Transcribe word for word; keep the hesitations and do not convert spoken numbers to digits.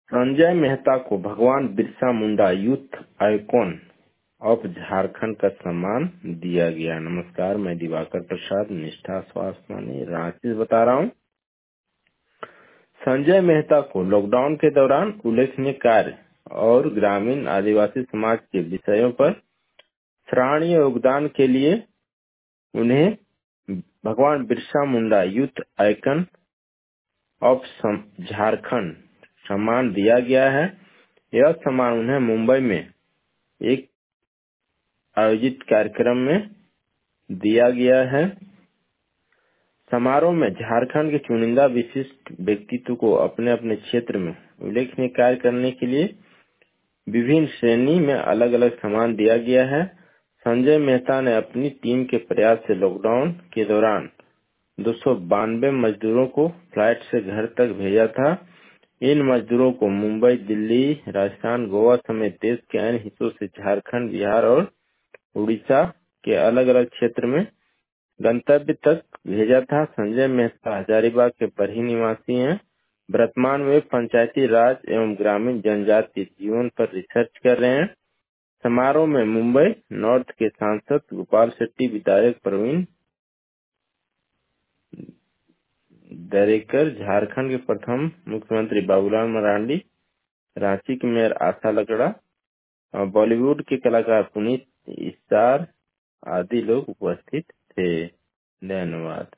संजय मेहता को भगवान Birsa Munda youth icon of Jharkhand का सम्मान दिया गया। नमस्कार, मैं दिवाकर प्रसाद, निष्ठा स्वास्थ्य मानी रांची से बता रहा हूँ। संजय मेहता को लॉकडाउन के दौरान उल्लेखनीय कार्य और ग्रामीण आदिवासी समाज के विषयों पर सराहनीय योगदान के लिए उन्हें भगवान Birsa Munda youth icon of Jharkhand सम्मान दिया गया है। यह सम्मान उन्हें मुंबई में एक आयोजित कार्यक्रम में दिया गया है। समारोह में झारखंड के चुनिंदा विशिष्ट व्यक्तित्व को अपने अपने क्षेत्र में उल्लेखनीय कार्य करने के लिए विभिन्न श्रेणी में अलग अलग सम्मान दिया गया है। संजय मेहता ने अपनी टीम के प्रयास से लॉकडाउन के दौरान दो सौ बानवे मजदूरों को फ्लाइट से घर तक भेजा था। इन मजदूरों को मुंबई, दिल्ली, राजस्थान, गोवा समेत देश के अन्य हिस्सों से झारखंड, बिहार और उड़ीसा के अलग अलग क्षेत्र में गंतव्य तक भेजा था। संजय मेहता हजारीबाग के बरही निवासी हैं। वर्तमान में पंचायती राज एवं ग्रामीण जनजाति जीवन पर रिसर्च कर रहे हैं। समारोह में मुंबई नॉर्थ के सांसद गोपाल शेट्टी, विधायक प्रवीण दरेकर, झारखंड के प्रथम मुख्यमंत्री बाबूलाल मरांडी, रांची की मेयर आशा लकड़ा और बॉलीवुड के कलाकार पुनीत इस्तार आदि लोग उपस्थित थे। धन्यवाद।